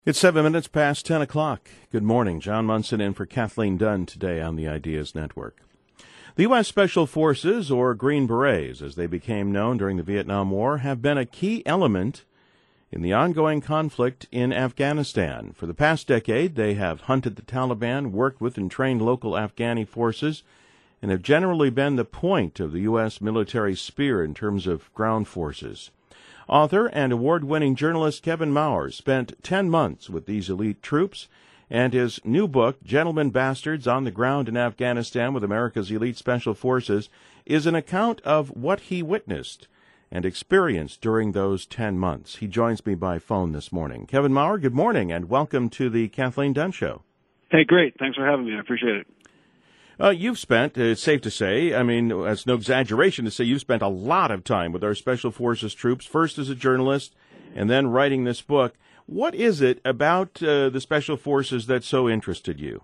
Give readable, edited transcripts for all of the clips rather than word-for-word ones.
It's 7 minutes past 10 o'clock. Good morning. John Munson in for Kathleen Dunn today on the Ideas Network. The U.S. Special Forces, or Green Berets, as they became known during the Vietnam War, have been a key element in the ongoing conflict in Afghanistan. For the past decade, they have hunted the Taliban, worked with and trained local Afghani forces, and have generally been the point of the U.S. military spear in terms of ground forces. Author and award-winning journalist Kevin Maurer spent 10 months with these elite troops, and his new book, Gentlemen Bastards on the Ground in Afghanistan with America's Elite Special Forces, is an account of what he witnessed and experienced during those 10 months. He joins me by phone this morning. Kevin Maurer, good morning, and welcome to the Kathleen Dunn Show. Hey, great. Thanks for having me. I appreciate it. You've spent, it's safe to say, I mean, it's no exaggeration to say you've spent a lot of time with our Special Forces troops, first as a journalist and then writing this book. What is it about the Special Forces that so interested you?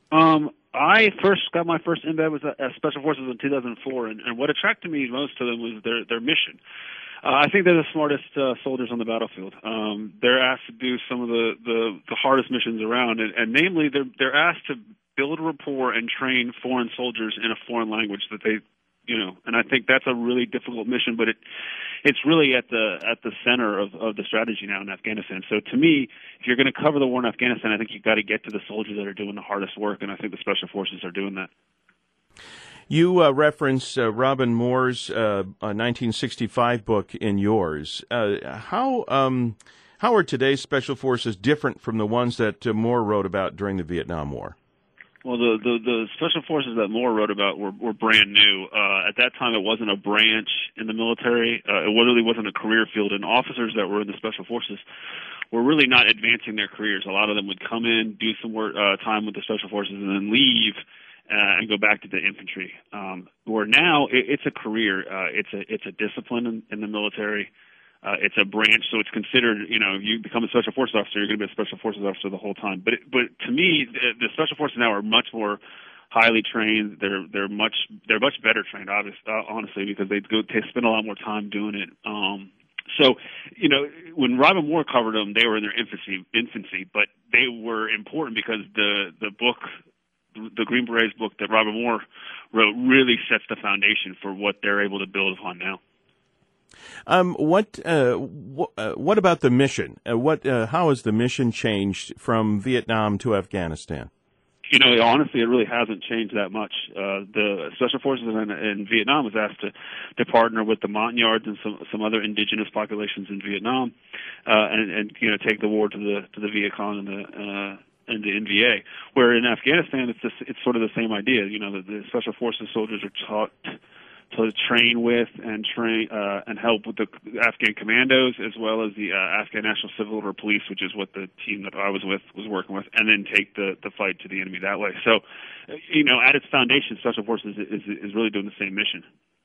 I first got my first embed with Special Forces in 2004, and what attracted me most to them was their mission. I think they're the smartest soldiers on the battlefield. They're asked to do some of the hardest missions around, and namely, they're asked to build rapport and train foreign soldiers in a foreign language that they, and I think that's a really difficult mission, but it's really at the center of the strategy now in Afghanistan. So to me, if you're going to cover the war in Afghanistan, I think you've got to get to the soldiers that are doing the hardest work, and I think the Special Forces are doing that. You reference Robin Moore's 1965 book in yours. How are today's Special Forces different from the ones that Moore wrote about during the Vietnam War? Well, the Special Forces that Moore wrote about were brand new. At that time, it wasn't a branch in the military. It really wasn't a career field, and officers that were in the Special Forces were really not advancing their careers. A lot of them would come in, do some work, time with the Special Forces, and then leave and go back to the infantry. Where now, it's a career. It's a discipline in the military. It's a branch, so it's considered, if you become a Special Forces officer, you're going to be a Special Forces officer the whole time. But to me, the Special Forces now are much more highly trained. They're much better trained, honestly, because they spend a lot more time doing it. So, when Robin Moore covered them, they were in their infancy, but they were important because the book, the Green Berets book that Robin Moore wrote, really sets the foundation for what they're able to build upon now. What about the mission? How has the mission changed from Vietnam to Afghanistan? Honestly, it really hasn't changed that much. The Special Forces in Vietnam was asked to partner with the Montagnards and some other indigenous populations in Vietnam, and take the war to the Viet Cong and the NVA. Where in Afghanistan, it's sort of the same idea. The Special Forces soldiers are taught to train with and help with the Afghan commandos, as well as the Afghan National Civil Order Police, which is what the team that I was with was working with, and then take the fight to the enemy that way. So, at its foundation, Special Forces is really doing the same mission.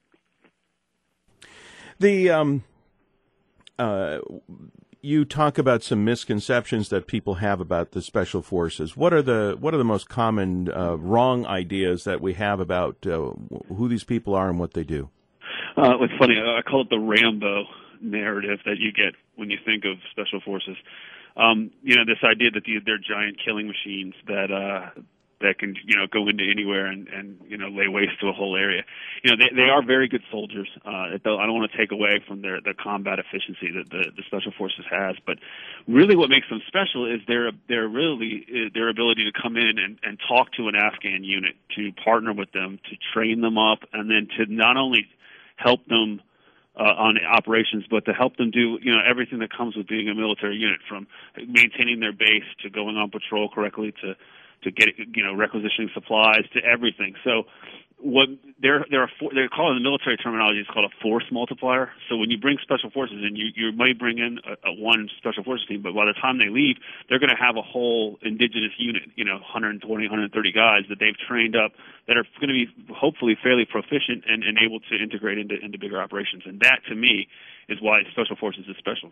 You talk about some misconceptions that people have about the Special Forces. What are the most common wrong ideas that we have about who these people are and what they do? It's funny. I call it the Rambo narrative that you get when you think of Special Forces. This idea that they're giant killing machines that can go into anywhere and lay waste to a whole area. They are very good soldiers. I don't want to take away from their combat efficiency that the Special Forces has, but really what makes them special is their ability to come in and talk to an Afghan unit, to partner with them, to train them up, and then to not only help them on operations, but to help them do everything that comes with being a military unit, from maintaining their base to going on patrol correctly to get requisitioning supplies to everything. So what they're calling, the military terminology is called a force multiplier. So when you bring Special Forces in, you may bring in one Special Forces team, but by the time they leave, they're going to have a whole indigenous unit, 120, 130 guys that they've trained up that are going to be hopefully fairly proficient and able to integrate into bigger operations. And that, to me, is why Special Forces is special.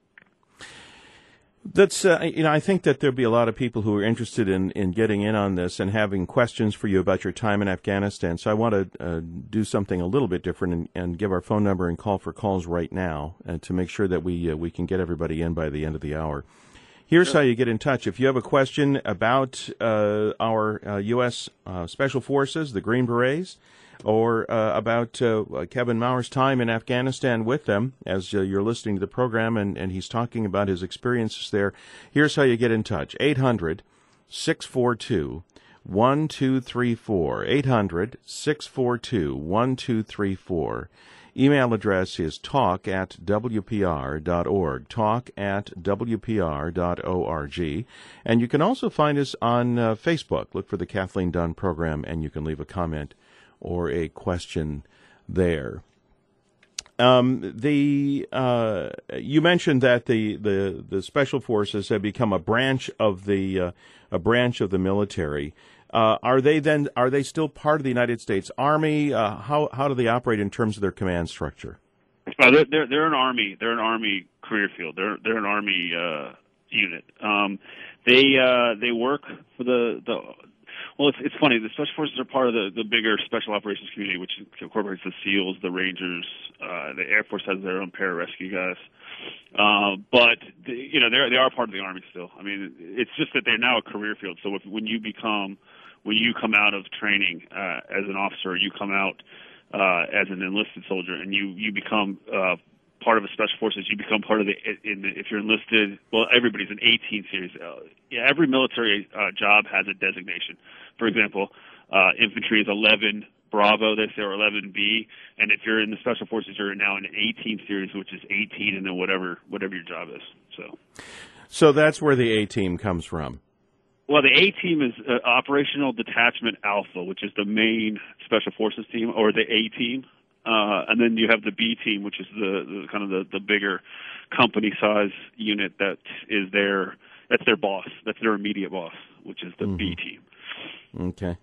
That's, I think that there'll be a lot of people who are interested in getting in on this and having questions for you about your time in Afghanistan. So I want to do something a little bit different and give our phone number and call for calls right now to make sure that we can get everybody in by the end of the hour. Here's how you get in touch. If you have a question about our U.S. Special Forces, the Green Berets, or about Kevin Mauer's time in Afghanistan with them, as you're listening to the program and he's talking about his experiences there, here's how you get in touch. 800-642-1234. 800-642-1234. Email address is talk@wpr.org, talk@wpr.org. And you can also find us on Facebook. Look for the Kathleen Dunn program, and you can leave a comment or a question there. You mentioned that the Special Forces have become a branch of the military. Are they still part of the United States Army? How do they operate in terms of their command structure? They're an Army. They're an Army career field. They're an Army unit. They work for the. Well, it's funny. The Special Forces are part of the bigger Special Operations community, which incorporates the SEALs, the Rangers. The Air Force has their own pararescue guys. But they are part of the Army still. I mean, it's just that they're now a career field. So when you come out of training as an officer, you come out as an enlisted soldier, and you become part of a Special Forces. You become part of if you're enlisted. Well, everybody's an 18 series. Every military job has a designation. For example, infantry is 11 Bravo, they say, or 11B, and if you're in the Special Forces, you're now in an 18 series, which is 18, and then whatever your job is. So that's where the A-Team comes from. Well, the A-Team is Operational Detachment Alpha, which is the main Special Forces team, or the A-Team, and then you have the B-Team, which is the kind of the bigger company size unit that's their boss, that's their immediate boss, which is the B-Team. Okay.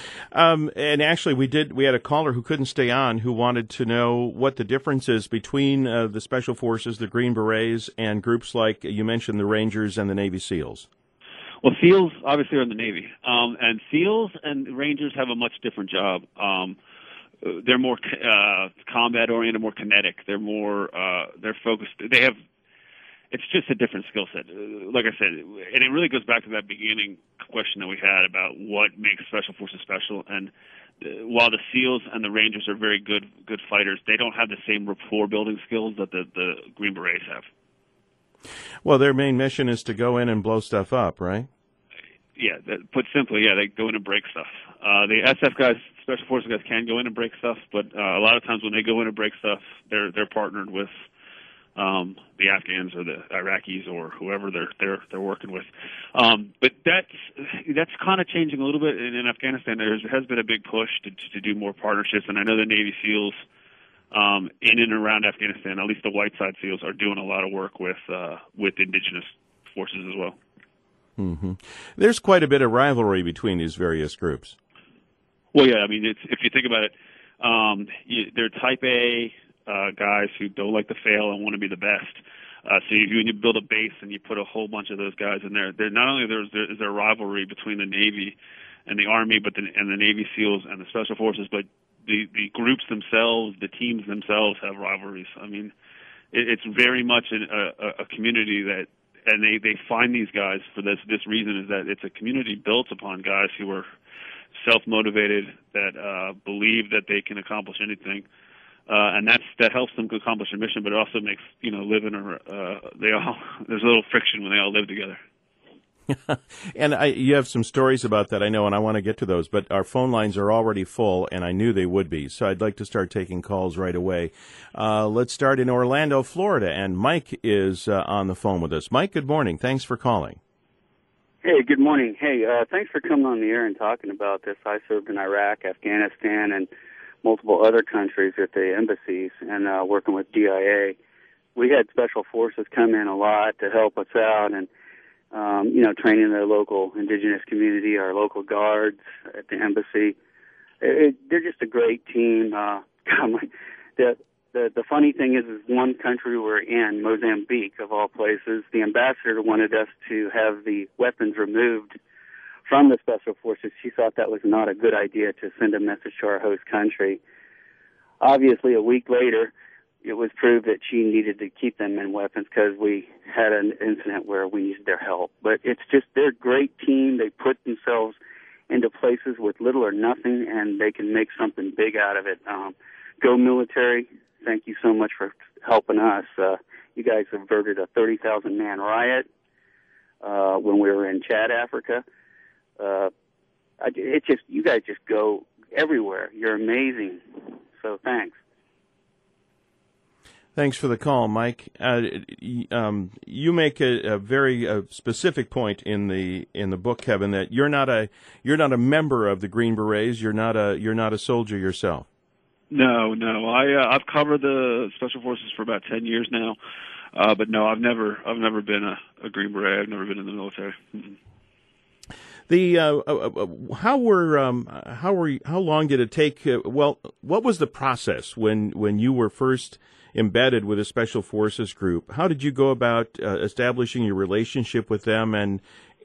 And actually, we had a caller who couldn't stay on who wanted to know what the difference is between the Special Forces, the Green Berets, and groups like you mentioned, the Rangers and the Navy SEALs. Well, SEALs obviously are in the Navy, and SEALs and Rangers have a much different job. They're more combat oriented, more kinetic. They're focused. It's just a different skill set. Like I said, and it really goes back to that beginning question that we had about what makes Special Forces special. And while the SEALs and the Rangers are very good fighters, they don't have the same rapport building skills that the Green Berets have. Well, their main mission is to go in and blow stuff up, right? Yeah, put simply, they go in and break stuff. The SF guys, Special Forces guys, can go in and break stuff, but a lot of times when they go in and break stuff, they're partnered with the Afghans or the Iraqis or whoever they're working with. But that's kind of changing a little bit in Afghanistan. There has been a big push to do more partnerships, and I know the Navy SEALs in and around Afghanistan, at least the White Side SEALs, are doing a lot of work with indigenous forces as well. Mm-hmm. There's quite a bit of rivalry between these various groups. Well, yeah, I mean, if you think about it, they're Type A guys who don't like to fail and want to be the best. So when you build a base and you put a whole bunch of those guys in there, not only is there a rivalry between the Navy and the Army, and the Navy SEALs and the Special Forces, but the groups themselves, the teams themselves have rivalries. I mean, it's very much a community and they find these guys for this reason, is that it's a community built upon guys who are self-motivated, that believe that they can accomplish anything. And that helps them accomplish their mission, but it also makes, living there's a little friction when they all live together. And you have some stories about that, I know, and I want to get to those, but our phone lines are already full, and I knew they would be, so I'd like to start taking calls right away. Let's start in Orlando, Florida, and Mike is on the phone with us. Mike, good morning. Thanks for calling. Hey, good morning. Hey, thanks for coming on the air and talking about this. I served in Iraq, Afghanistan, and multiple other countries at the embassies and working with DIA. We had Special Forces come in a lot to help us out and, training the local indigenous community, our local guards at the embassy. They're just a great team. The funny thing is one country we're in, Mozambique, of all places, the ambassador wanted us to have the weapons removed from the Special Forces. She thought that was not a good idea to send a message to our host country. Obviously, a week later, it was proved that she needed to keep them in weapons because we had an incident where we needed their help. But it's just, they're a great team. They put themselves into places with little or nothing, and they can make something big out of it. Go military. Thank you so much for helping us. You guys averted a 30,000-man riot when we were in Chad, Africa. You guys just go everywhere. You're amazing. So thanks. Thanks for the call, Mike. You make a very specific point in the book, Kevin, that you're not a member of the Green Berets. You're not a soldier yourself. No. I've covered the Special Forces for about 10 years now, but no, I've never been a Green Beret. I've never been in the military. Mm-mm. How long did it take? What was the process when you were first embedded with a Special Forces group? How did you go about establishing your relationship with them, and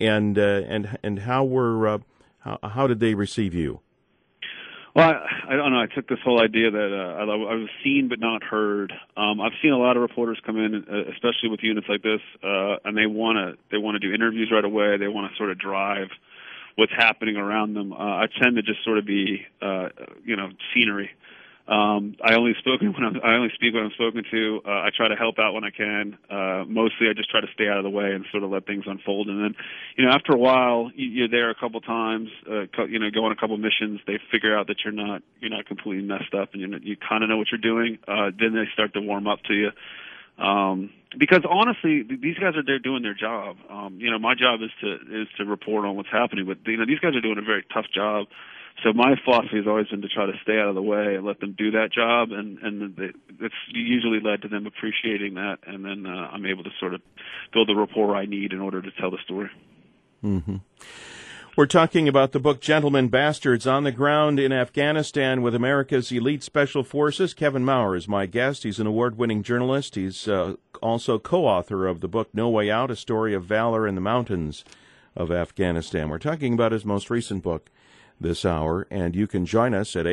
how did they receive you? Well, I don't know. I took this whole idea that I was seen but not heard. I've seen a lot of reporters come in, especially with units like this, and they want to do interviews right away. They want to sort of drive what's happening around them. I tend to just sort of be, scenery. I only speak when I'm spoken to. I try to help out when I can. Mostly, I just try to stay out of the way and sort of let things unfold. And then, after a while, you're there a couple times. Go on a couple missions. They figure out that you're not completely messed up, and you kind of know what you're doing. Then they start to warm up to you. Because honestly, these guys are there doing their job. My job is to report on what's happening, but these guys are doing a very tough job. So my philosophy has always been to try to stay out of the way and let them do that job, and it's usually led to them appreciating that, and then I'm able to sort of build the rapport I need in order to tell the story. Mm-hmm. We're talking about the book Gentlemen Bastards, on the ground in Afghanistan with America's elite special forces. Kevin Maurer is my guest. He's an award-winning journalist. He's also co-author of the book No Way Out, A Story of Valor in the Mountains of Afghanistan. We're talking about his most recent book this hour, and you can join us at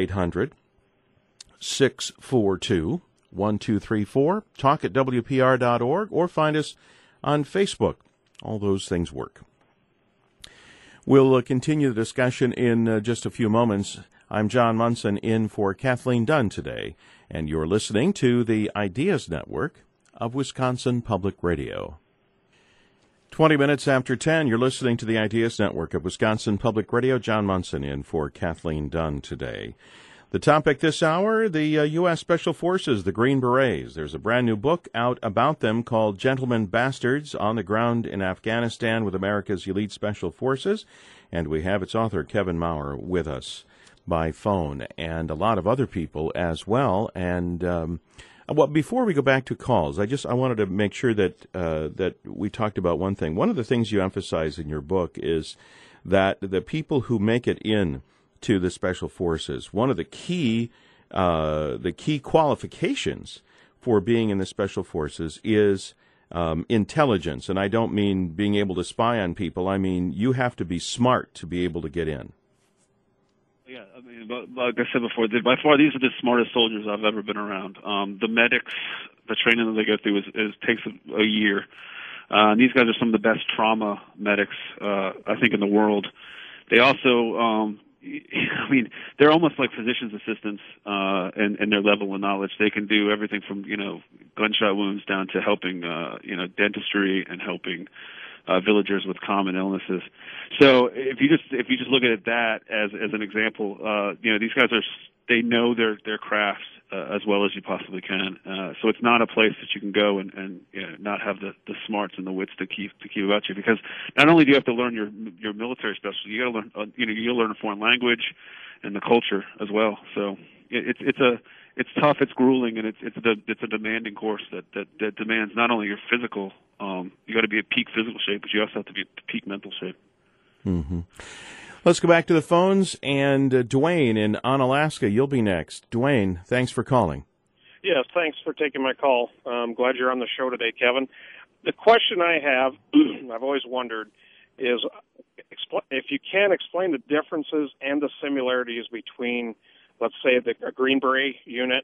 800-642-1234, talk at WPR.org, or find us on Facebook. All those things work. We'll continue the discussion in just a few moments. I'm John Munson in for Kathleen Dunn today, and you're listening to the Ideas Network of Wisconsin Public Radio. 20 minutes after 10, you're listening to the Ideas Network of Wisconsin Public Radio. John Munson in for Kathleen Dunn today. The topic this hour, the U.S. Special Forces, the Green Berets. There's a brand new book out about them called Gentlemen Bastards, on the ground in Afghanistan with America's elite special forces. And we have its author, Kevin Maurer, with us by phone, and a lot of other people as well. And before we go back to calls, I wanted to make sure that we talked about one thing. One of the things you emphasize in your book is that the people who make it in to the Special Forces, one of the key qualifications for being in the Special Forces is intelligence. And I don't mean being able to spy on people. I mean, you have to be smart to be able to get in. Yeah, I mean, like I said before, by far these are the smartest soldiers I've ever been around. The medics, the training that they go through takes a year. These guys are some of the best trauma medics, I think, in the world. They also, they're almost like physician's assistants in their level of knowledge. They can do everything from, gunshot wounds down to helping, dentistry and helping villagers with common illnesses. So if you just look at that as an example, these guys they know their craft as well as you possibly can. So it's not a place that you can go and not have the smarts and the wits to keep about you, because not only do you have to learn your military specialty, you got to learn you learn a foreign language and the culture as well. So it's tough, it's grueling, and it's a demanding course that demands not only your physical. You got to be at peak physical shape, but you also have to be at peak mental shape. Mm-hmm. Let's go back to the phones, and Dwayne in Onalaska, you'll be next. Dwayne, thanks for calling. Yes, thanks for taking my call. I'm glad you're on the show today, Kevin. The question I have, I've always wondered, is if you can explain the differences and the similarities between, let's say, a Green Beret unit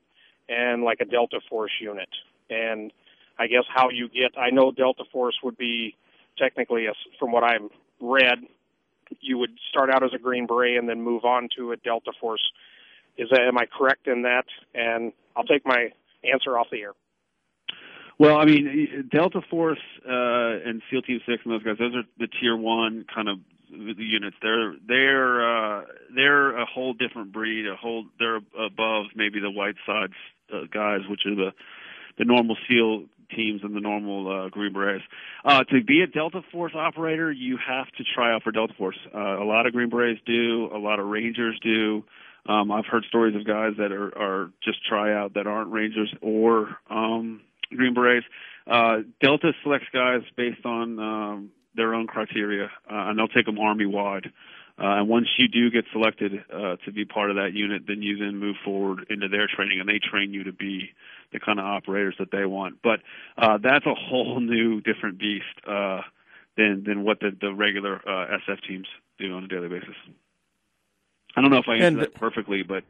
and like a Delta Force unit. And I guess how you get, I know Delta Force would be technically, from what I've read, you would start out as a Green Beret and then move on to a Delta Force. Am I correct in that? And I'll take my answer off the air. Well, I mean, Delta Force and SEAL Team 6 and those guys, those are the Tier 1 kind of units. They're a whole different breed. They're above maybe the Whitesides guys, which are the normal SEAL teams and the normal Green Berets. To be a Delta Force operator, you have to try out for Delta Force. A lot of Green Berets do. A lot of Rangers do. I've heard stories of guys that are just try out that aren't Rangers or Green Berets. Delta selects guys based on their own criteria, and they'll take them Army-wide. And once you do get selected to be part of that unit, then you then move forward into their training, and they train you to be the kind of operators that they want. But that's a whole new, different beast than what the regular SF teams do on a daily basis. I don't know if I answered that perfectly, but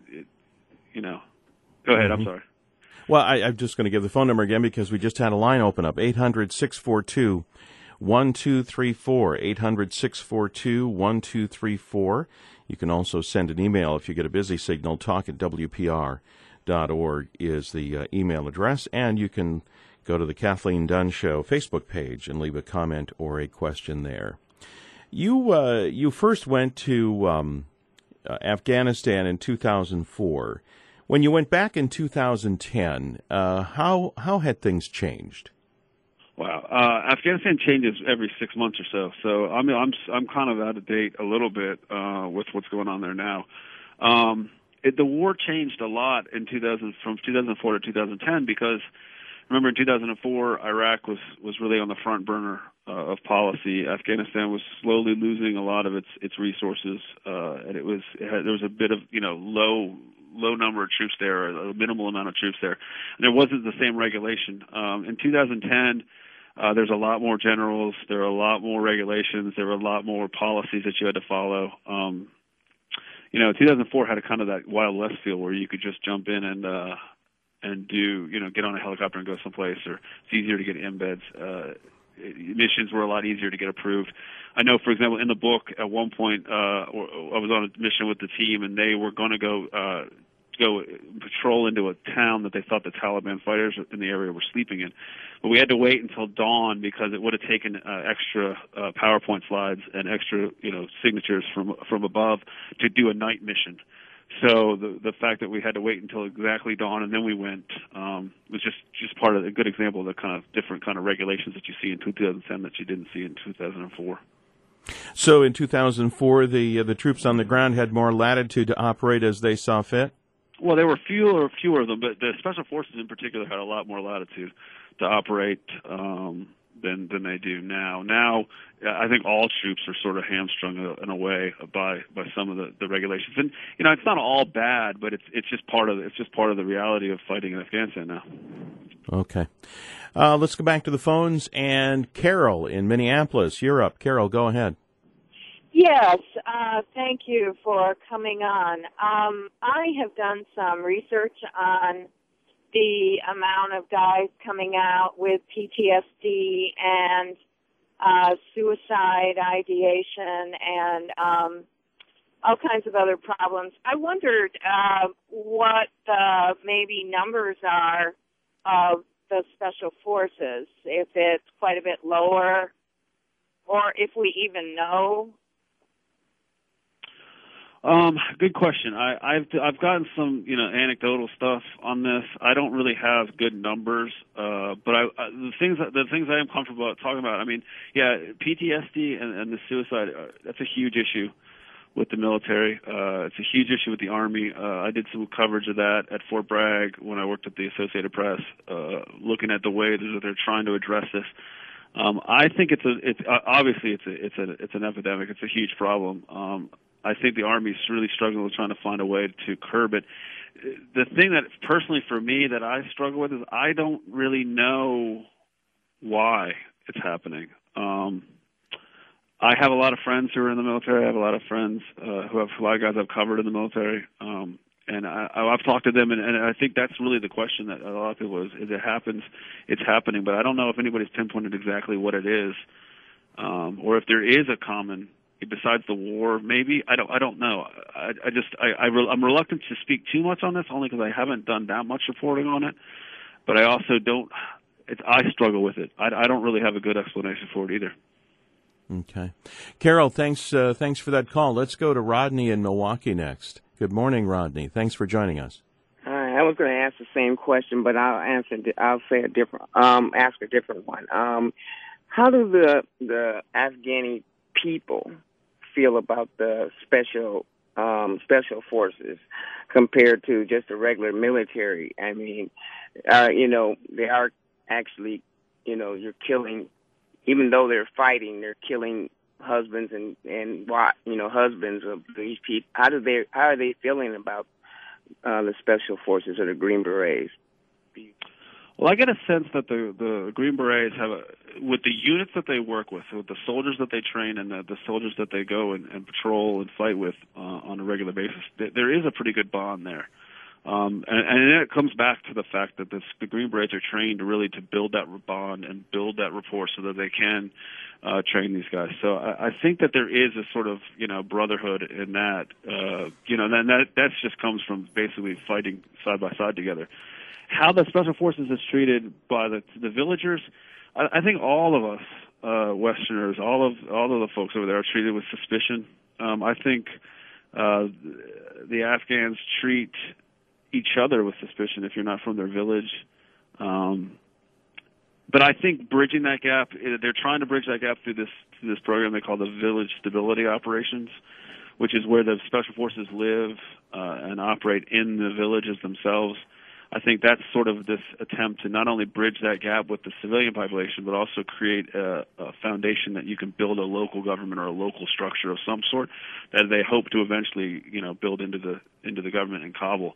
go ahead. I'm sorry. Well, I'm just going to give the phone number again because we just had a line open up, 800-642-1234, 800-642-1234. You can also send an email if you get a busy signal. talk@wpr.org is the email address, and you can go to the Kathleen Dunn Show Facebook page and leave a comment or a question there. You first went to Afghanistan in 2004. When you went back in 2010, how had things changed? Wow, Afghanistan changes every 6 months or so. So I mean, I'm kind of out of date a little bit with what's going on there now. The war changed a lot from 2004 to 2010 because remember in 2004 Iraq was really on the front burner of policy. Afghanistan was slowly losing a lot of its resources, and there was a bit of low number of troops there, a minimal amount of troops there. And there wasn't the same regulation. In 2010, there's a lot more generals, there are a lot more regulations, there were a lot more policies that you had to follow. 2004 had a kind of that Wild West feel where you could just jump in and do, get on a helicopter and go someplace, or it's easier to get embeds. Missions were a lot easier to get approved. I know, for example, in the book, at one point, I was on a mission with the team, and they were going to go patrol into a town that they thought the Taliban fighters in the area were sleeping in. But we had to wait until dawn because it would have taken extra PowerPoint slides and extra, signatures from above to do a night mission. So the fact that we had to wait until exactly dawn and then we went was just part of a good example of the kind of different kind of regulations that you see in 2010 that you didn't see in 2004. So in 2004, the troops on the ground had more latitude to operate as they saw fit? Well, there were fewer of them, but the special forces in particular had a lot more latitude to operate than they do now. Now, I think all troops are sort of hamstrung in a way by some of the regulations, and it's not all bad, but it's just part of the reality of fighting in Afghanistan now. Okay, let's go back to the phones, and Carol in Minneapolis, you're up. Carol, go ahead. Yes, thank you for coming on. I have done some research on the amount of guys coming out with PTSD and suicide ideation and all kinds of other problems. I wondered what the maybe numbers are of the special forces, if it's quite a bit lower, or if we even know. Good question. I've gotten some anecdotal stuff on this. I don't really have good numbers, but the things I am comfortable talking about. I mean, yeah, PTSD and the suicide, that's a huge issue with the military. It's a huge issue with the Army. I did some coverage of that at Fort Bragg when I worked at the Associated Press, looking at the way that they're trying to address this. I think it's obviously it's an epidemic. It's a huge problem. I think the Army is really struggling with trying to find a way to curb it. The thing that personally for me that I struggle with is I don't really know why it's happening. I have a lot of friends who are in the military. I have a lot of friends a lot of guys I've covered in the military. And I've talked to them, and I think that's really the question that a lot of people is it happens, it's happening, but I don't know if anybody's pinpointed exactly what it is, or if there is a common, besides the war, maybe. I don't know. I'm reluctant to speak too much on this, only because I haven't done that much reporting on it, but I also don't, I struggle with it. I don't really have a good explanation for it either. Okay. Carol, thanks for that call. Let's go to Rodney in Milwaukee next. Good morning, Rodney. Thanks for joining us. Hi, I was going to ask the same question, but I'll say ask a different one. How do the Afghani people feel about the special forces compared to just the regular military? I mean, they are actually, you're killing, even though they're fighting, they're killing husbands and husbands of these people. How are they feeling about the special forces or the Green Berets? Well, I get a sense that the Green Berets with the units that they work with the soldiers that they train and the soldiers that they go and patrol and fight with on a regular basis, there is a pretty good bond there. And it comes back to the fact that the Green Berets are trained really to build that bond and build that rapport so that they can train these guys. So I think that there is a sort of brotherhood in that. That just comes from basically fighting side by side together. How the Special Forces is treated by the villagers, I think all of us Westerners, all of the folks over there are treated with suspicion. I think the Afghans treat each other with suspicion if you're not from their village. But I think bridging that gap, they're trying to bridge that gap through this program they call the Village Stability Operations, which is where the Special Forces live and operate in the villages themselves. I think that's sort of this attempt to not only bridge that gap with the civilian population, but also create a foundation that you can build a local government or a local structure of some sort that they hope to eventually, build into the government in Kabul.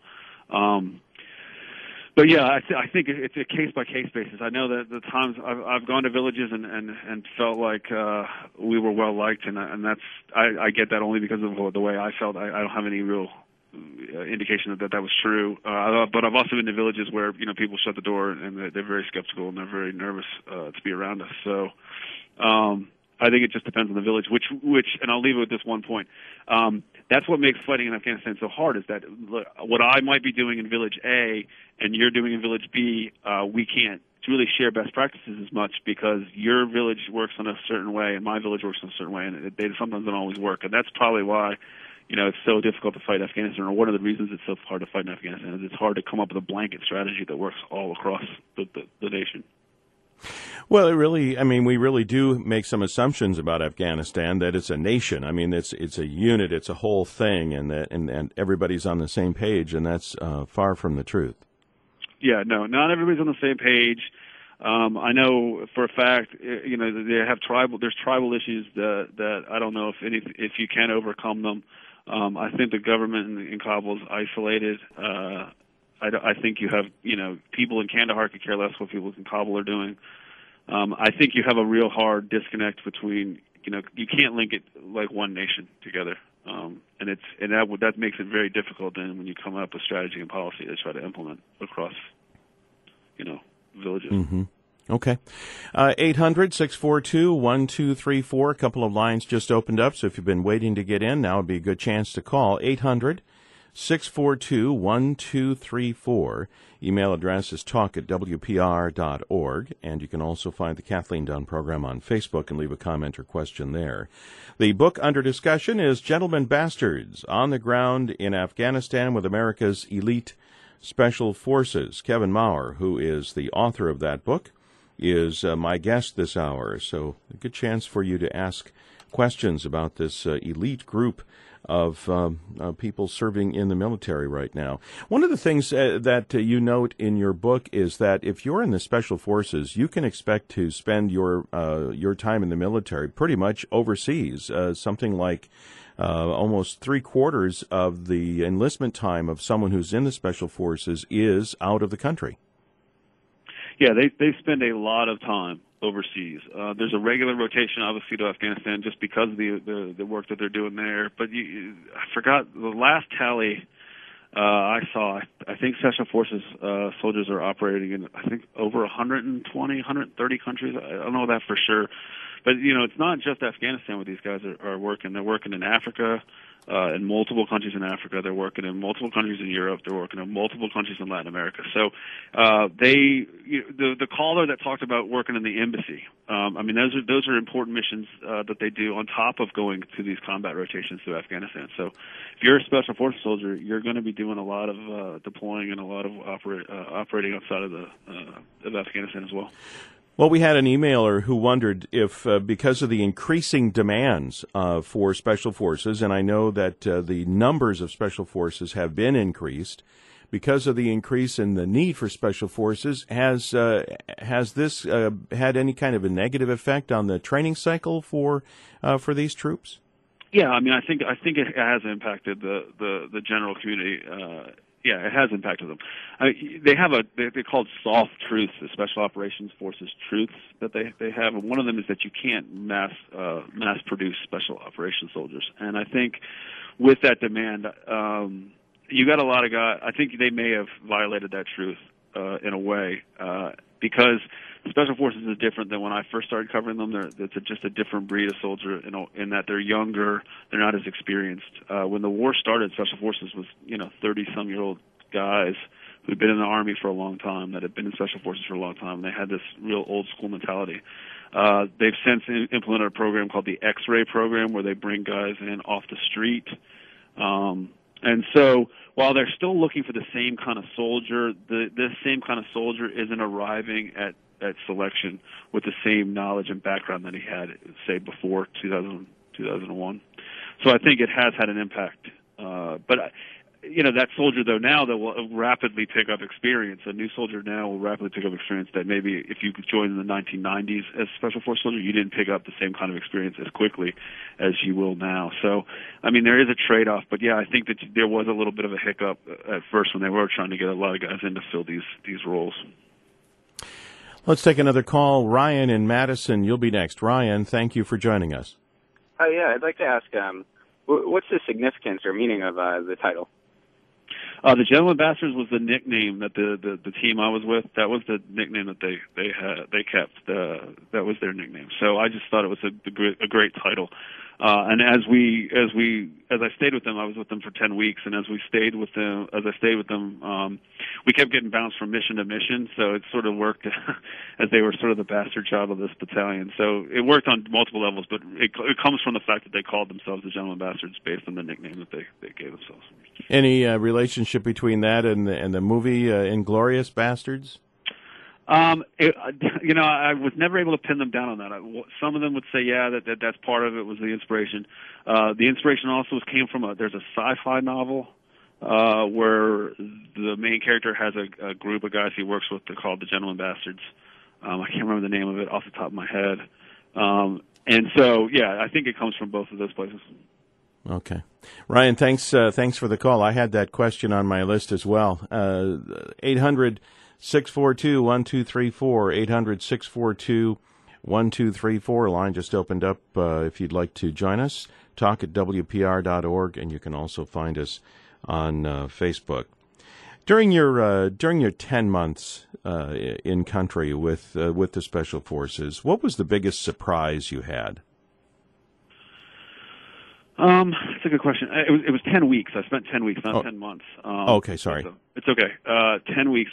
But yeah, I think it's a case by case basis. I know that the times I've gone to villages and felt like we were well liked, and that's I get that only because of the way I felt. I don't have any real indication that was true. But I've also been to villages where people shut the door and they're very skeptical and they're very nervous to be around us. So I think it just depends on the village. Which and I'll leave it with this one point. That's what makes fighting in Afghanistan so hard, is that what I might be doing in Village A and you're doing in Village B, we can't really share best practices as much because your village works in a certain way and my village works in a certain way, and they sometimes don't always work. And that's probably why it's so difficult to fight Afghanistan, or one of the reasons it's so hard to fight in Afghanistan is it's hard to come up with a blanket strategy that works all across the nation. Well, we really do make some assumptions about Afghanistan, that it's a nation. I mean, it's a unit, it's a whole thing, and everybody's on the same page, and that's far from the truth. Yeah, no, not everybody's on the same page. I know for a fact, there's tribal issues that I don't know if you can overcome them. I think the government in Kabul is isolated. I think you have, people in Kandahar could care less what people in Kabul are doing. I think you have a real hard disconnect between, you can't link it like one nation together. And that makes it very difficult then when you come up with strategy and policy to try to implement across, villages. Mm-hmm. Okay. 800-642-1234. A couple of lines just opened up, so if you've been waiting to get in, now would be a good chance to call. 800-642-1234. Email address is talk@wpr.org, and you can also find the Kathleen Dunn program on Facebook and leave a comment or question there. The book under discussion is Gentlemen Bastards, On the Ground in Afghanistan with America's Elite Special Forces. Kevin Maurer, who is the author of that book, is my guest this hour, so a good chance for you to ask questions about this elite group of people serving in the military right now. One of the things that you note in your book is that if you're in the Special Forces, you can expect to spend your time in the military pretty much overseas, something like almost 3/4 of the enlistment time of someone who's in the Special Forces is out of the country. Yeah, they spend a lot of time overseas. There's a regular rotation, obviously, to Afghanistan just because of the work that they're doing there. But I forgot the last tally. I think Special Forces soldiers are operating in, I think, over 120, 130 countries. I don't know that for sure. But, it's not just Afghanistan where these guys are working. They're working in Africa, in multiple countries in Africa. They're working in multiple countries in Europe. They're working in multiple countries in Latin America. So the caller that talked about working in the embassy, those are important missions that they do on top of going to these combat rotations to Afghanistan. So if you're a Special Forces soldier, you're going to be doing a lot of deploying and a lot of operating outside of Afghanistan as well. Well, we had an emailer who wondered if, because of the increasing demands for Special Forces, and I know that the numbers of Special Forces have been increased, because of the increase in the need for Special Forces, has this had any kind of a negative effect on the training cycle for these troops? Yeah, I think it has impacted the general community. Yeah, it has impacted them. They're called soft truths, the Special Operations Forces truths that they have, and one of them is that you can't mass produce Special Operations soldiers. And I think with that demand, you got a lot of guys. I think they may have violated that truth in a way because Special Forces is different than when I first started covering them. It's just a different breed of soldier, in that they're younger, they're not as experienced. When the war started, Special Forces was 30-some-year-old guys who'd been in the Army for a long time, that had been in Special Forces for a long time. They had this real old-school mentality. They've since implemented a program called the X-Ray program, where they bring guys in off the street. And so while they're still looking for the same kind of soldier, this same kind of soldier isn't arriving at selection with the same knowledge and background that he had, say, before 2001. So I think it has had an impact. But that soldier, though, now that will rapidly pick up experience. A new soldier now will rapidly pick up experience that maybe if you joined in the 1990s as a Special Forces soldier, you didn't pick up the same kind of experience as quickly as you will now. So, there is a trade-off. But, yeah, I think that there was a little bit of a hiccup at first when they were trying to get a lot of guys in to fill these roles. Let's take another call. Ryan in Madison, you'll be next. Ryan, thank you for joining us. Yeah, I'd like to ask, what's the significance or meaning of the title? The General Ambassadors was the nickname that the team I was with. That was the nickname that they kept. That was their nickname. So I just thought it was a great title. And as I stayed with them, I was with them for 10 weeks, and as I stayed with them, we kept getting bounced from mission to mission. So it sort of worked as they were sort of the bastard child of this battalion. So it worked on multiple levels, but it comes from the fact that they called themselves the General Ambassadors based on the nickname that they gave themselves. Any relationship between that and the movie Inglourious Bastards? I was never able to pin them down on that. Some of them would say, yeah, that's part of it was the inspiration. The inspiration also came from there's a sci-fi novel where the main character has a group of guys he works with. They're called the General Ambassadors. I can't remember the name of it off the top of my head. And so, yeah, I think it comes from both of those places. Okay. Ryan, thanks for the call. I had that question on my list as well. 800-642-1234, 800-642-1234. Line just opened up if you'd like to join us. Talk at WPR.org, and you can also find us on Facebook. During your 10 months in country with the Special Forces, what was the biggest surprise you had? That's a good question. It was 10 weeks. I spent 10 weeks, not 10 months. Okay, sorry. So it's okay. 10 weeks.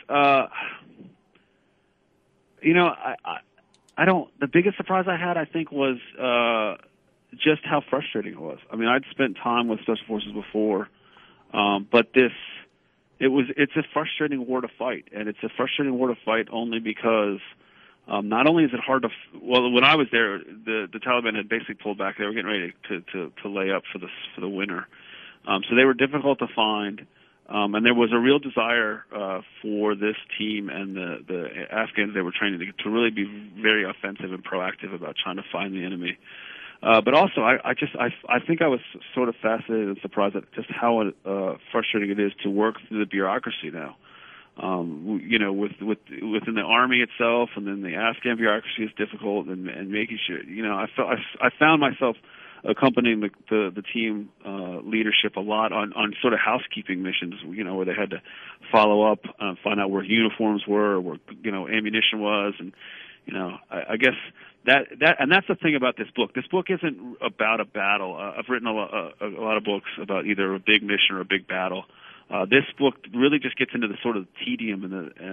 The biggest surprise I had, I think, was just how frustrating it was. I'd spent time with Special Forces before, but it's a frustrating war to fight, and it's a frustrating war to fight only because not only is it hard to when I was there, the Taliban had basically pulled back. They were getting ready to lay up for the winter, so they were difficult to find, and there was a real desire for this team and the Afghans they were training to really be very offensive and proactive about trying to find the enemy. But also, I think I was sort of fascinated and surprised at just how frustrating it is to work through the bureaucracy now. Within the Army itself, and then the Afghan bureaucracy is difficult, and making sure. I found myself accompanying the team leadership a lot on sort of housekeeping missions, where they had to follow up, find out where uniforms were, where ammunition was, and I guess and that's the thing about this book. This book isn't about a battle. I've written a lot of books about either a big mission or a big battle. This book really just gets into the sort of tedium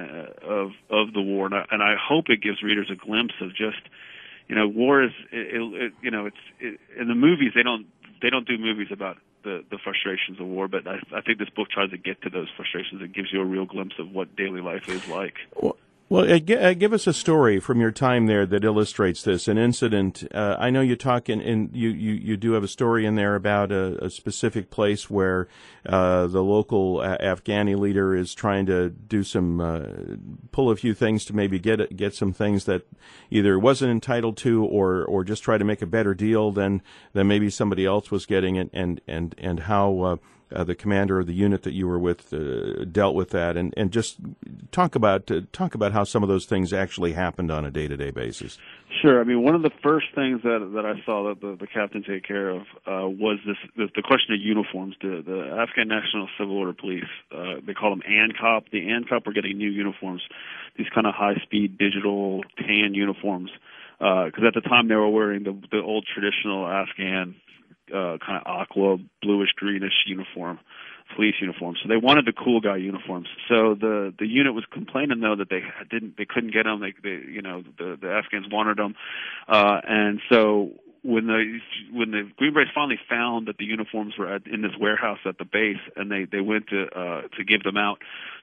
of the war, and I hope it gives readers a glimpse of just, war is, it's in the movies they don't do movies about the frustrations of war, but I think this book tries to get to those frustrations. It gives you a real glimpse of what daily life is like. Well, give us a story from your time there that illustrates this. An incident. I know you talk you do have a story in there about a specific place where the local Afghani leader is trying to do some pull a few things to maybe get some things that either wasn't entitled to or just try to make a better deal than maybe somebody else was getting, and how the commander of the unit that you were with dealt with that, and just talk about how some of those things actually happened on a day-to-day basis. Sure. I mean, one of the first things that I saw that the captain take care of was the question of uniforms. The Afghan National Civil Order Police, they call them ANCOP. The ANCOP were getting new uniforms, these kind of high-speed digital tan uniforms, because at the time they were wearing the old traditional Afghan kind of aqua, bluish greenish uniform, police uniform. So they wanted the cool guy uniforms. So the unit was complaining though that they couldn't get them. The Afghans wanted them, and so when the Green Berets finally found that the uniforms were in this warehouse at the base, and they went to give them out,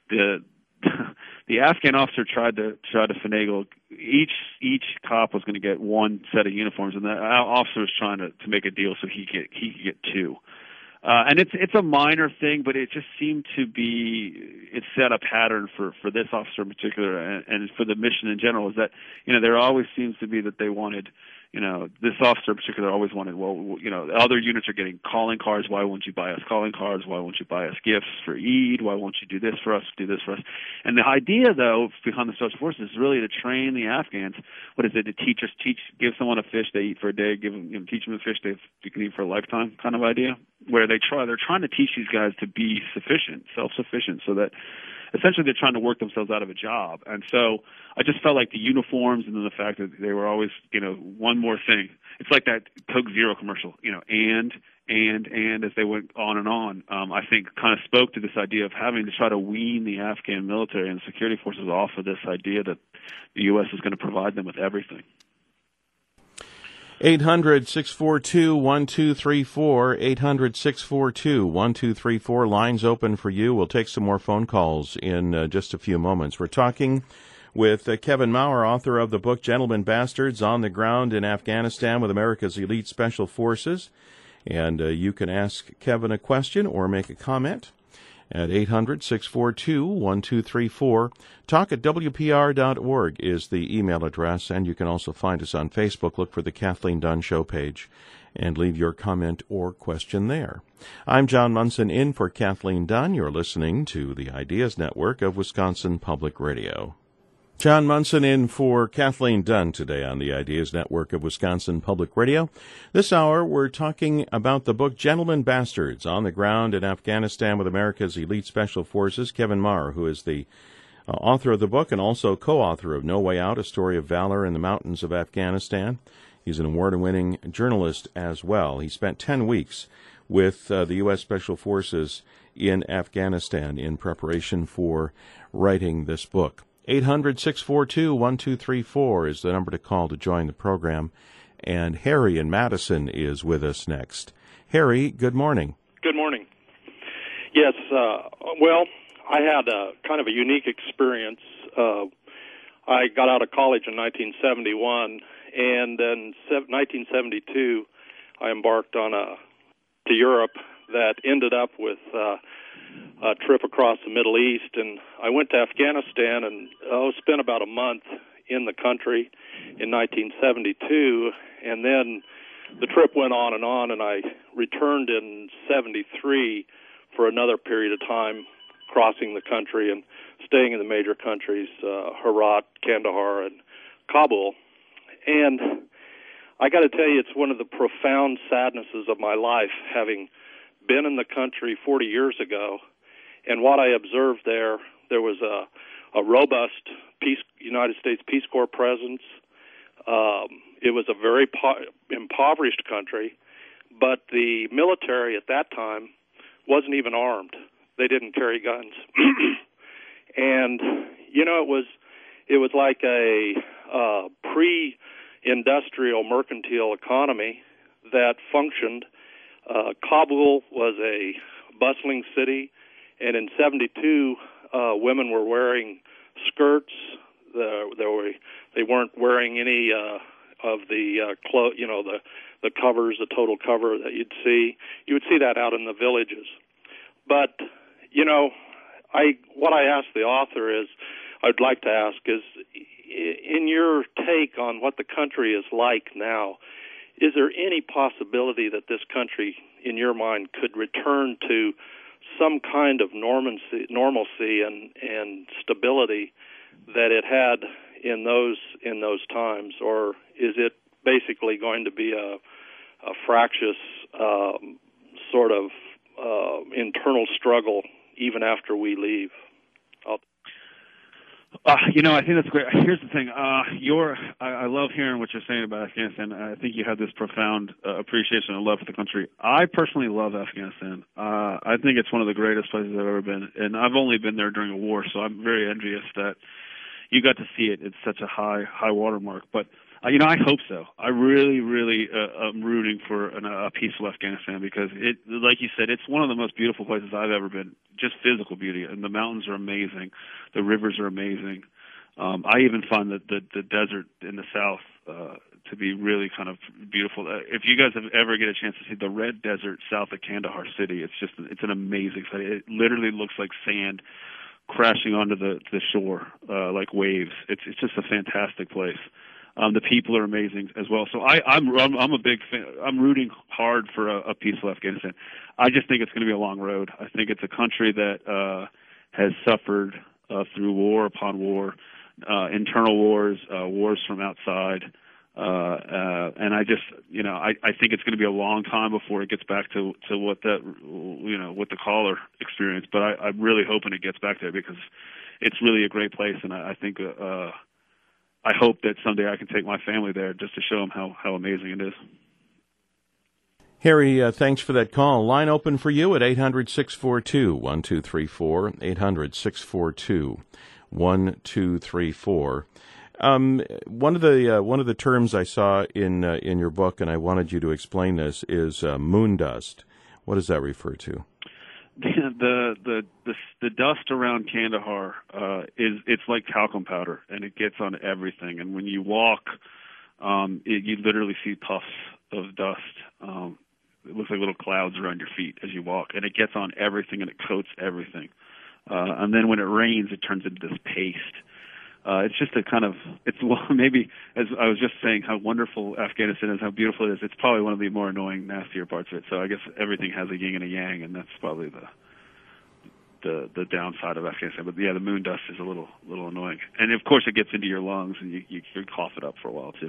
the Afghan officer tried to finagle. Each cop was going to get one set of uniforms, and the officer was trying to make a deal so he could get two. And it's a minor thing, but it just seemed to be it set a pattern for this officer in particular, and for the mission in general. Is that there always seems to be that they wanted. This officer in particular always wanted, other units are getting calling cards. Why won't you buy us calling cards? Why won't you buy us gifts for Eid? Why won't you do this for us? Do this for us? And the idea, though, behind the Special Forces is really to train the Afghans. What is it? To give someone a fish they eat for a day, teach them a fish they can eat for a lifetime, kind of idea. Where they're trying to teach these guys to be self-sufficient, so that essentially they're trying to work themselves out of a job. And so I just felt like the uniforms and then the fact that they were always, one more thing. It's like that Coke Zero commercial, and as they went on and on, I think kind of spoke to this idea of having to try to wean the Afghan military and security forces off of this idea that the U.S. is going to provide them with everything. 800-642-1234, 800-642-1234. Lines open for you. We'll take some more phone calls in just a few moments. We're talking with Kevin Maurer, author of the book Gentlemen Bastards, On the Ground in Afghanistan with America's Elite Special Forces. And you can ask Kevin a question or make a comment at 800-642-1234. Talk@WPR.org is the email address, and you can also find us on Facebook. Look for the Kathleen Dunn Show page and leave your comment or question there. I'm John Munson in for Kathleen Dunn. You're listening to the Ideas Network of Wisconsin Public Radio. John Munson in for Kathleen Dunn today on the Ideas Network of Wisconsin Public Radio. This hour, we're talking about the book Gentlemen Bastards, On the Ground in Afghanistan with America's Elite Special Forces. Kevin Maurer, who is the author of the book and also co-author of No Way Out, A Story of Valor in the Mountains of Afghanistan. He's an award-winning journalist as well. He spent 10 weeks with the U.S. Special Forces in Afghanistan in preparation for writing this book. 800-642-1234 is the number to call to join the program. And Harry in Madison is with us next. Harry, good morning. Good morning. Yes, well, I had a kind of a unique experience. I got out of college in 1971, and then 1972, I embarked on to Europe that ended up with a trip across the Middle East, and I went to Afghanistan and spent about a month in the country in 1972, and then the trip went on, and I returned in 73 for another period of time, crossing the country and staying in the major countries, Herat, Kandahar, and Kabul. And I got to tell you, it's one of the profound sadnesses of my life, having been in the country 40 years ago, and what I observed there was a robust United States Peace Corps presence. It was a very impoverished country, but the military at that time wasn't even armed. They didn't carry guns. And, it was like a pre-industrial mercantile economy that functioned. Kabul was a bustling city, and in 1972, women were wearing skirts. They weren't wearing any of the the covers, the total cover that you'd see. You would see that out in the villages. But what I asked the author is, I'd like to ask is, in your take on what the country is like now, is there any possibility that this country, in your mind, could return to some kind of normalcy and stability that it had in those times, or is it basically going to be a fractious sort of internal struggle even after we leave? I think that's great. Here's the thing. I love hearing what you're saying about Afghanistan. I think you have this profound appreciation and love for the country. I personally love Afghanistan. I think it's one of the greatest places I've ever been, and I've only been there during a war, so I'm very envious that you got to see it. It's such a high watermark. But I hope so. I really, really am rooting for a peaceful Afghanistan, because it, like you said, it's one of the most beautiful places I've ever been. Just physical beauty, and the mountains are amazing, the rivers are amazing. I even find that the desert in the south to be really kind of beautiful. If you guys ever get a chance to see the Red Desert south of Kandahar city, it's an amazing city. It literally looks like sand crashing onto the shore like waves. It's just a fantastic place. The people are amazing as well. So I'm a big fan. I'm rooting hard for a peaceful Afghanistan. I just think it's going to be a long road. I think it's a country that has suffered through war upon war, internal wars, wars from outside, and I just, I think it's going to be a long time before it gets back to what what the caller experienced. But I'm really hoping it gets back there, because it's really a great place, and I think. I hope that someday I can take my family there just to show them how amazing it is. Harry, thanks for that call. Line open for you at 800-642-1234, 800-642-1234. One of the terms I saw in your book, and I wanted you to explain this, is moon dust. What does that refer to? The dust around Kandahar it's like talcum powder, and it gets on everything. And when you walk, you literally see puffs of dust. It looks like little clouds around your feet as you walk, and it gets on everything, and it coats everything. And then when it rains, it turns into this paste. It's just maybe, as I was just saying, how wonderful Afghanistan is, how beautiful it is. It's probably one of the more annoying, nastier parts of it. So I guess everything has a yin and a yang, and that's probably the downside of Afghanistan. But yeah, the moon dust is a little annoying, and of course it gets into your lungs, and you cough it up for a while too.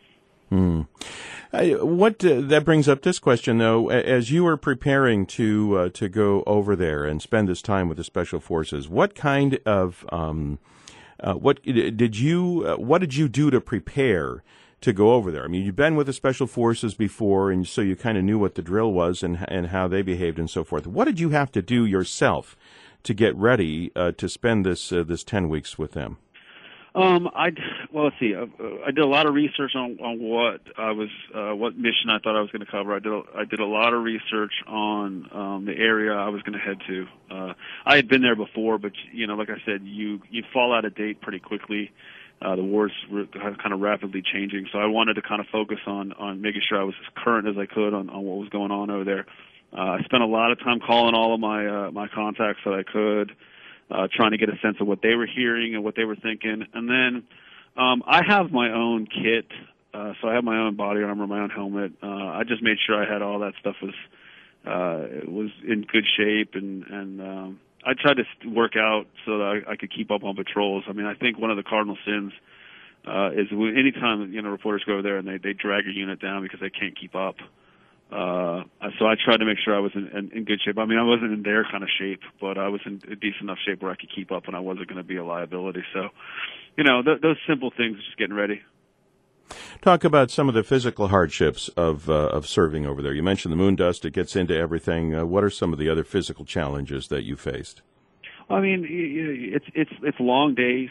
That brings up this question, though. As you were preparing to go over there and spend this time with the Special Forces, what kind of what did you do to prepare to go over there? I mean, you've been with the Special Forces before, and so you kind of knew what the drill was and how they behaved and so forth. What did you have to do yourself to get ready to spend this 10 weeks with them? Let's see. I did a lot of research on what mission I thought I was going to cover. I did a lot of research on the area I was going to head to. I had been there before, but like I said, you fall out of date pretty quickly. The war's kind of rapidly changing, so I wanted to kind of focus on making sure I was as current as I could on what was going on over there. I spent a lot of time calling all of my contacts that I could. Trying to get a sense of what they were hearing and what they were thinking. And then I have my own kit, so I have my own body armor, my own helmet. I just made sure I had all that stuff was in good shape, and I tried to work out so that I could keep up on patrols. I mean, I think one of the cardinal sins is anytime reporters go over there and they drag a unit down because they can't keep up. So I tried to make sure I was in good shape. I mean, I wasn't in their kind of shape, but I was in a decent enough shape where I could keep up and I wasn't going to be a liability. So, those simple things, just getting ready. Talk about some of the physical hardships of serving over there. You mentioned the moon dust; it gets into everything. What are some of the other physical challenges that you faced? I mean, it's long days.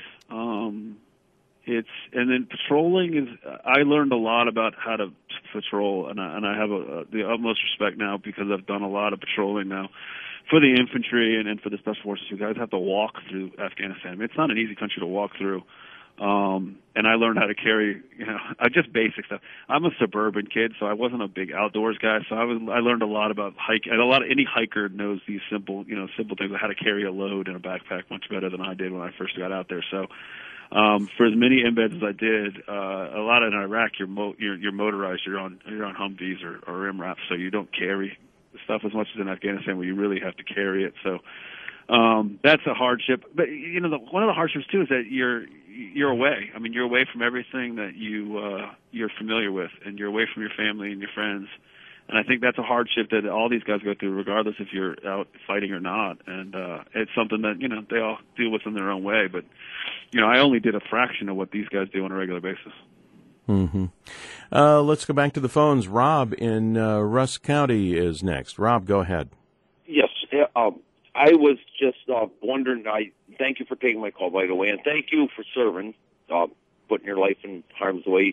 And then patrolling is. I learned a lot about how to patrol, and I have the utmost respect now because I've done a lot of patrolling now for the infantry and for the special forces. You guys have to walk through Afghanistan. I mean, it's not an easy country to walk through. And I learned how to carry, just basic stuff. I'm a suburban kid, so I wasn't a big outdoors guy. So I learned a lot about hiking. And any hiker knows these simple things, like how to carry a load in a backpack much better than I did when I first got out there. So, for as many embeds as I did, a lot in Iraq, you're motorized. You're on Humvees or MRAPs, so you don't carry stuff as much as in Afghanistan, where you really have to carry it. So. That's a hardship, but one of the hardships too is that you're away. I mean, you're away from everything that you're familiar with, and you're away from your family and your friends. And I think that's a hardship that all these guys go through, regardless if you're out fighting or not. And it's something that they all deal with in their own way. But I only did a fraction of what these guys do on a regular basis. Mm-hmm. Let's go back to the phones. Rob in Rusk County is next. Rob, go ahead. Yes. I was just wondering, thank you for taking my call, by the way, and thank you for serving, putting your life in harm's way.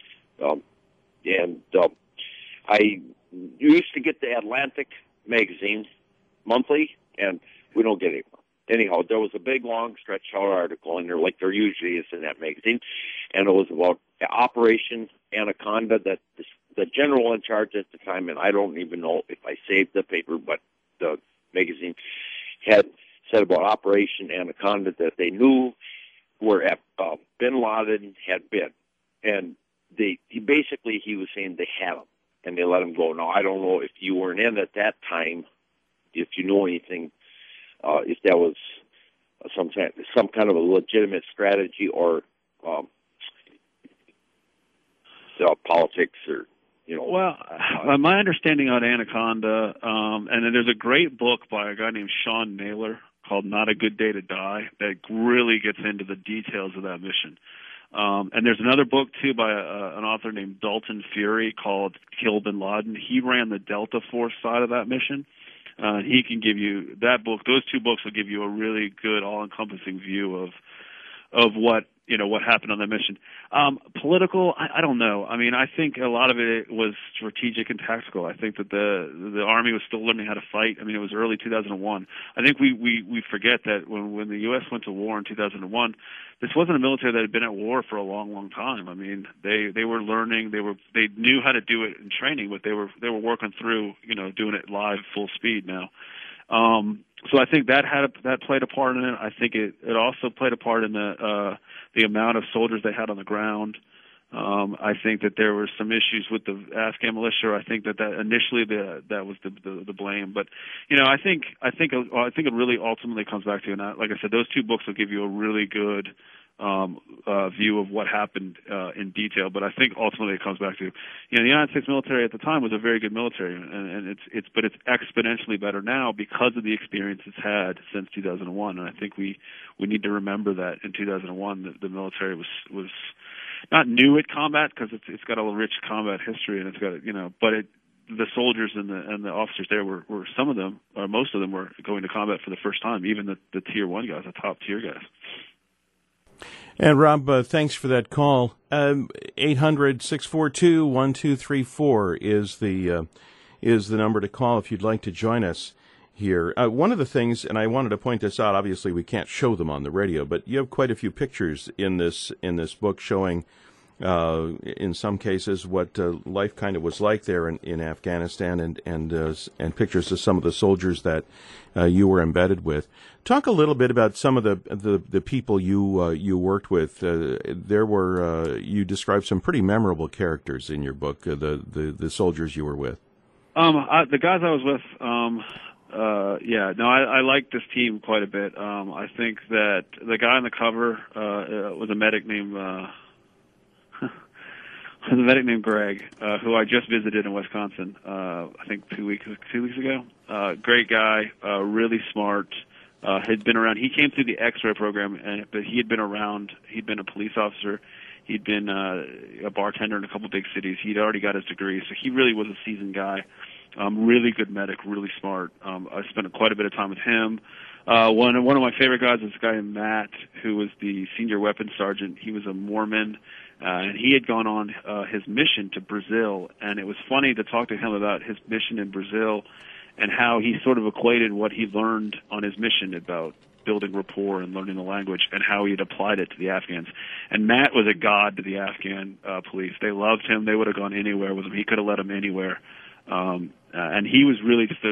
I used to get the Atlantic magazine monthly, and we don't get it. Anyhow, there was a big, long, stretched-out article in there, like there usually is in that magazine, and it was about Operation Anaconda, that the general in charge at the time, and I don't even know if I saved the paper, but the magazine had said about Operation Anaconda that they knew where Bin Laden had been, and he was saying they had him and they let him go. Now I don't know if you weren't in at that time, if you know anything, if that was some kind of a legitimate strategy or politics or. Well, my understanding on Anaconda, and then there's a great book by a guy named Sean Naylor called Not a Good Day to Die that really gets into the details of that mission. And there's another book, too, by an author named Dalton Fury called Kill Bin Laden. He ran the Delta Force side of that mission. He can give you that book. Those two books will give you a really good, all-encompassing view of what happened on that mission. Political, I don't know. I mean, I think a lot of it was strategic and tactical. I think that the Army was still learning how to fight. I mean, it was early 2001. I think we forget that when the U.S. went to war in 2001, this wasn't a military that had been at war for a long, long time. I mean, they were learning. They knew how to do it in training, but they were working through, doing it live, full speed now. So I think that played a part in it. I think it also played a part in the amount of soldiers they had on the ground. I think that there were some issues with the Afghan militia. I think that initially that was the blame. But I think it really ultimately comes back to, and like I said, those two books will give you a really good view of what happened in detail. But I think ultimately it comes back to, the United States military at the time was a very good military, and it's exponentially better now because of the experience it's had since 2001. And I think we need to remember that in 2001 the military was not new at combat, because it's got a rich combat history, and it's got the soldiers and the officers there were some of them, or most of them, were going to combat for the first time, even the tier 1 guys, the top tier guys. And Rob, thanks for that call. 800-642-1234 is the number to call if you'd like to join us here. One of the things, and I wanted to point this out, obviously we can't show them on the radio, but you have quite a few pictures in this book showing, in some cases, what life kind of was like there in Afghanistan, and pictures of some of the soldiers that you were embedded with. Talk a little bit about some of the people you worked with. There were you described some pretty memorable characters in your book. The soldiers you were with. The guys I was with. I like this team quite a bit. I think that the guy on the cover was a medic named There's a medic named Greg, who I just visited in Wisconsin, I think 2 weeks ago. Great guy, really smart. Had been around. He came through the X-ray program, but he had been around. He'd been a police officer. He'd been a bartender in a couple big cities. He'd already got his degree, so he really was a seasoned guy. Really good medic, really smart. I spent quite a bit of time with him. One of my favorite guys is this guy named Matt, who was the senior weapons sergeant. He was a Mormon, and he had gone on his mission to Brazil. And it was funny to talk to him about his mission in Brazil and how he sort of equated what he learned on his mission about building rapport and learning the language and how he had applied it to the Afghans. And Matt was a god to the Afghan police. They loved him. They would have gone anywhere with him. He could have led them anywhere. And he was really just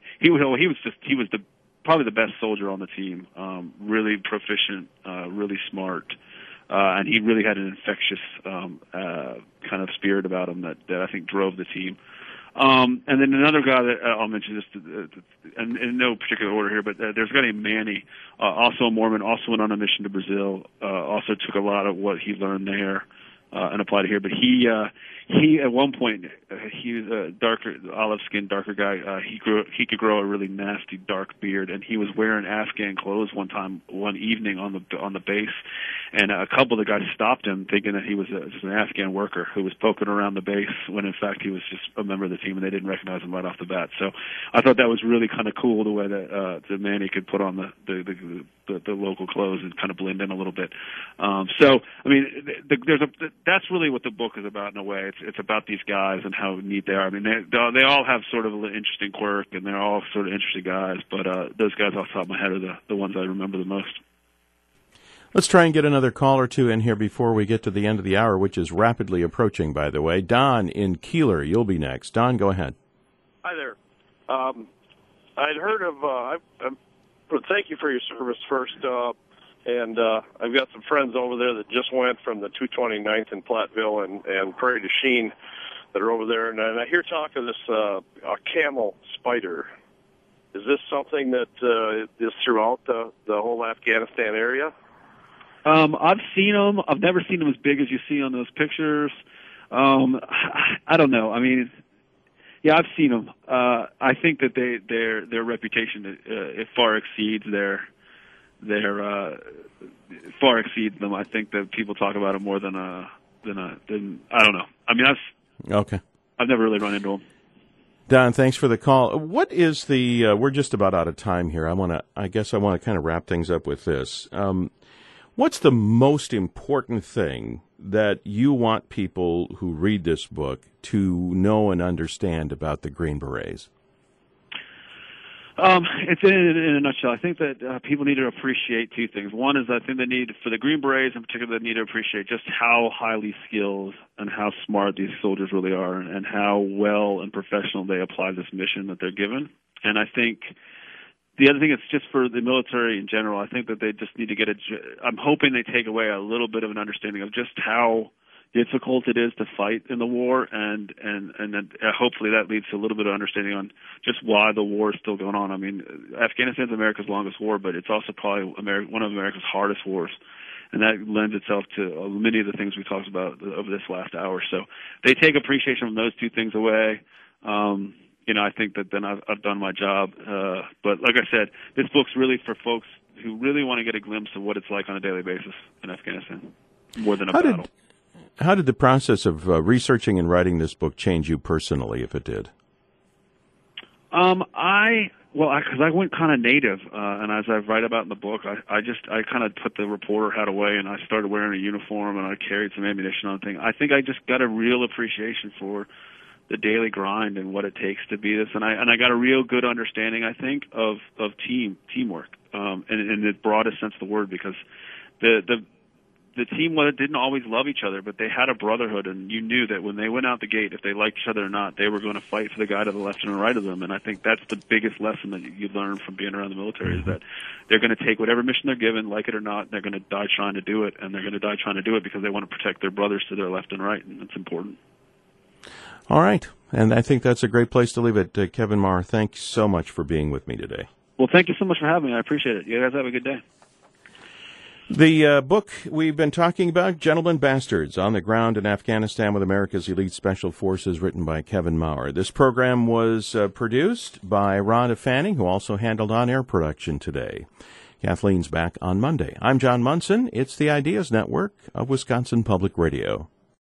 probably the best soldier on the team. Really proficient, really smart. And he really had an infectious kind of spirit about him that I think drove the team. And then another guy that I'll mention just in no particular order here, but there's a guy named Manny, also a Mormon, also went on a mission to Brazil, also took a lot of what he learned there and applied it here. But he at one point, he was a darker, olive-skinned, darker guy. He could grow a really nasty dark beard, and he was wearing Afghan clothes one evening on the base, and a couple of the guys stopped him, thinking that he was just an Afghan worker who was poking around the base, when in fact he was just a member of the team, and they didn't recognize him right off the bat. So I thought that was really kind of cool, the way that Manny could put on the local clothes and kind of blend in a little bit. So I mean, that's really what the book is about in a way. It's about these guys and how neat they are. I mean, they all have sort of an interesting quirk, and they're all sort of interesting guys. But those guys off the top of my head are the ones I remember the most. Let's try and get another call or two in here before we get to the end of the hour, which is rapidly approaching, by the way. Don in Keeler, you'll be next. Don, go ahead. Hi there. I'd heard of. Thank you for your service first. And I've got some friends over there that just went from the 229th in Platteville and Prairie du Chien that are over there. And I hear talk of this a camel spider. Is this something that is throughout the whole Afghanistan area? I've seen them. I've never seen them as big as you see on those pictures. I don't know. I mean, yeah, I've seen them. I think that their reputation it far exceeds far exceeds them. I think that people talk about it more than I don't know. I mean, I've never really run into them. Don, thanks for the call. What is we're just about out of time here. I guess I want to kind of wrap things up with this. What's the most important thing that you want people who read this book to know and understand about the Green Berets? It's in a nutshell. I think that people need to appreciate two things. One is I think for the Green Berets in particular, they need to appreciate just how highly skilled and how smart these soldiers really are, and how well and professional they apply this mission that they're given. And I think the other thing is just for the military in general, I think that they just need to I'm hoping they take away a little bit of an understanding of just how difficult it is to fight in the war, and then hopefully that leads to a little bit of understanding on just why the war is still going on. I mean, Afghanistan's America's longest war, but it's also probably one of America's hardest wars, and that lends itself to many of the things we talked about over this last hour. So they take appreciation from those two things away. I think that then I've done my job. But like I said, this book's really for folks who really want to get a glimpse of what it's like on a daily basis in Afghanistan, more than a battle. How did the process of researching and writing this book change you personally, if it did? Because I went kind of native, and as I write about in the book, I kind of put the reporter hat away, and I started wearing a uniform, and I carried some ammunition on thing. I think I just got a real appreciation for the daily grind and what it takes to be this, and I got a real good understanding, I think, of teamwork, in the broadest sense of the word, because the team didn't always love each other, but they had a brotherhood, and you knew that when they went out the gate, if they liked each other or not, they were going to fight for the guy to the left and the right of them. And I think that's the biggest lesson that you learn from being around the military, is that they're going to take whatever mission they're given, like it or not, and they're going to die trying to do it, and they're going to die trying to do it because they want to protect their brothers to their left and right, and it's important. All right, and I think that's a great place to leave it. Kevin Marr, thanks so much for being with me today. Well, thank you so much for having me. I appreciate it. You guys have a good day. The book we've been talking about, Gentlemen Bastards, On the Ground in Afghanistan with America's Elite Special Forces, written by Kevin Maurer. This program was produced by Rhonda Fanning, who also handled on-air production today. Kathleen's back on Monday. I'm John Munson. It's the Ideas Network of Wisconsin Public Radio.